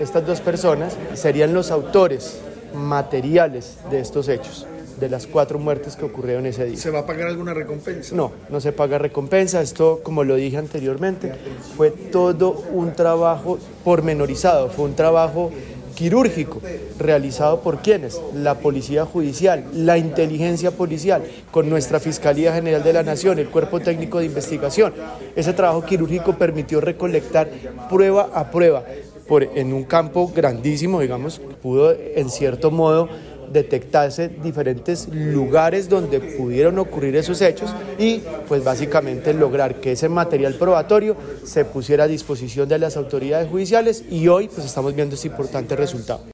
estas dos personas serían los autores materiales de estos hechos, de las 4 muertes que ocurrieron ese día. ¿Se va a pagar alguna recompensa? No, no se paga recompensa. Esto, como lo dije anteriormente, fue todo un trabajo pormenorizado, fue un trabajo quirúrgico, realizado por quienes, la Policía Judicial, la Inteligencia Policial, con nuestra Fiscalía General de la Nación, el Cuerpo Técnico de Investigación. Ese trabajo quirúrgico permitió recolectar prueba a prueba, en un campo grandísimo, digamos, pudo en cierto modo detectarse diferentes lugares donde pudieron ocurrir esos hechos y pues básicamente lograr que ese material probatorio se pusiera a disposición de las autoridades judiciales y hoy pues estamos viendo ese importante resultado.